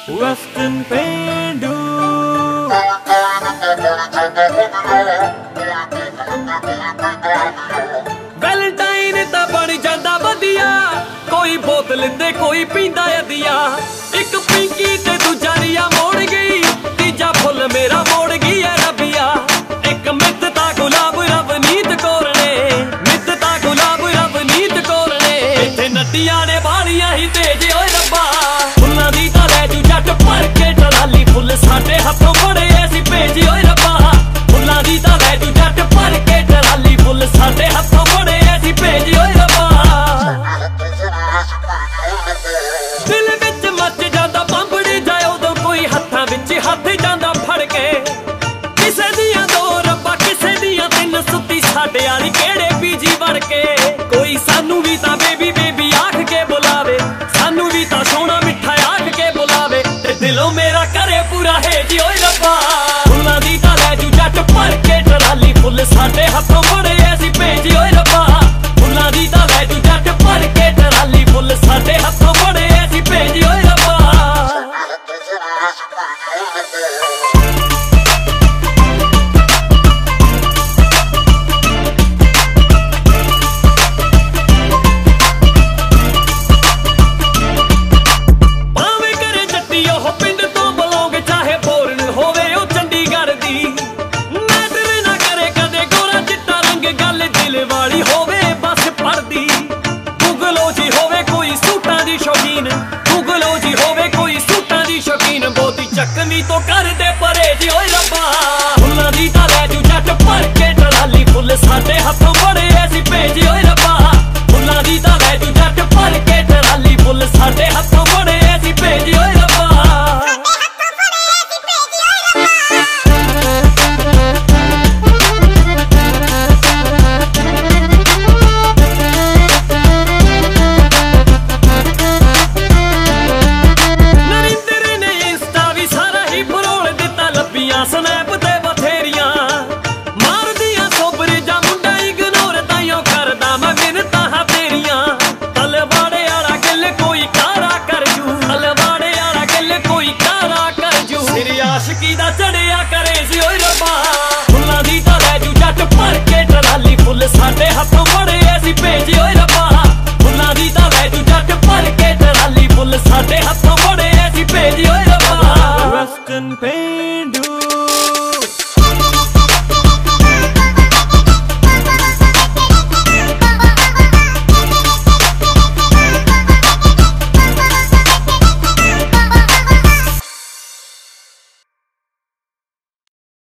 ਵਫਤਨ ਪੇਂਡੂ ਵੈਲੈਂਟਾਈਨ ਤਾਂ ਬਣ ਜਾਂਦਾ ਵਧੀਆ, ਕੋਈ ਬੋਤਲ ਤੇ ਕੋਈ ਪੀਂਦਾ ਅਧੀਆ। ਇੱਕ ਪਿੰਕੀ ਤੇ ਦੂਜਾ ਰੀਆ ਮੋੜ ਗਈ, ਤੀਜਾ ਫੁੱਲ ਮੇਰਾ ਮੋੜ ਗਈ ਐ ਰੱਬੀਆ। ਇੱਕ ਮਿੱਤ ਤਾਂ ਗੁਲਾਬ ਰਵਨੀਤ ਕੌਰ ਨੇ, ਮਿੱਤ ਤਾਂ ਗੁਲਾਬ ਰਵਨੀਤ ਕੌਰ ਨੇ। ਇੱਥੇ ਨੱਟੀਆਂ ਨੇ ਬਾਲੀਆਂ ਹੀ ਤੇਜ ਓਏ ਰੱਬਾ, ਫੁੱਲਾਂ ਦੀ ਤਾਂ ਲੈ ਜੂ ਜੱਟ ਭਰ ਕੇ ਟਰਾਲੀ। ਫੁੱਲ ਸਾਡੇ ਹੱਥੋਂ ਬੜੇ ਐਸੀ ਭੇਜ ਓਏ ਰੱਬਾ, ਫੁੱਲਾਂ ਦੀ ਤਾਂ ਲੈ ਜੂ ਜੱਟ ਭਰ ਕੇ ਟਰਾਲੀ। ਫੁੱਲ ਸਾਡੇ ਹੱਥੋਂ ਬੜੇ ਐਸੀ ਭੇਜ ਓਏ ਰੱਬਾ। ਦਿਲ ਵਿੱਚ ਮੱਚ ਜਾਂਦਾ ਬੰਬੜੀ ਜਾਏ ਉਦੋਂ ਕੋਈ ਹੱਥਾਂ ਵਿੱਚ ਹੱਥ ਜਾਂਦਾ ਫੜ ਕੇ। ਕਿਸੇ ਦੀਆਂ ਦੋ ਰੱਬਾ ਕਿਸੇ ਦੀਆਂ ਤਿੰਨ, ਸੁੱਤੀ ਸਾਡੇ ਵਾਲੀ ਕਿਹੜੇ ਪੀਜੀ ਵੜ ਕੇ। ਕੋਈ ਸਾਨੂੰ ਵੀ ਤਾਂ ਬੇਬੀ ਬੇਬੀ ਆਖ ਕੇ ਬੁਲਾਵੇ, ਸਾਨੂੰ ਵੀ ਤਾਂ ਸੋਹਣਾ ਮਿੱਠਾ ਆਖ ਕੇ ਬੁਲਾਵੇ। ਤੇ ਦਿਲੋਂ ਮੇਰਾ ਕਰੇ ਪੂਰਾ ਹੇਜ ਓਏ ਰੱਬਾ, ਫੁੱਲਾਂ ਦੀ ਤਾਂ ਲੈ ਜੂ ਜੱਟ ਭਰ ਕੇ ਟਰਾਲੀ। ਫੁੱਲ ਸਾਡੇ ਹੱਥੋਂ ਬੜੇ ਐਸੀ ਭੇਜ ਓਏ ਰੱਬਾ, ਫੁੱਲਾਂ ਦੀ ਤਾਂ ਲੈ ਜੂ ਜੱਟ ਭਰ ਕੇ ਟਰਾਲੀ। ਫੁੱਲ ਸਾਡੇ ਹੱਥੋਂ ਬੜੇ ਐਸੀ ਭੇਜ ਓਏ ਰੱਬਾ। ਭਾਵੇਂ ਕਰੇ ਜੱਟੀ ਉਹ ਪਿੰਡ ਤੋਂ ਬਲੌਂਗ, ਚਾਹੇ ਬੋਰਨ ਹੋਵੇ ਉਹ ਚੰਡੀਗੜ੍ਹ ਦੀ। ਮੈਟਰ ਨਾ ਕਰੇ ਕਦੇ ਗੋਰਾ ਚਿੱਟਾ ਰੰਗ, ਗੱਲ ਦਿਲ ਵਾਲੀ ਹੋਵੇ ਬਸ ਪੜਦੀ। ਗੂਗਲੋ ਜੀ ਹੋਵੇ ਕੋਈ ਸੂਟਾਂ ਦੀ ਸ਼ੌਕੀਨ, ਗੂਗਲੋ ਜੀ ਹੋਵੇ ਕੋਈ ਸੂਟਾਂ ਦੀ ਸ਼ੌਕੀਨ। ਬਹੁਤੀ ਚੱਕਵੀਂ ਤੋਂ ਕਰਦੇ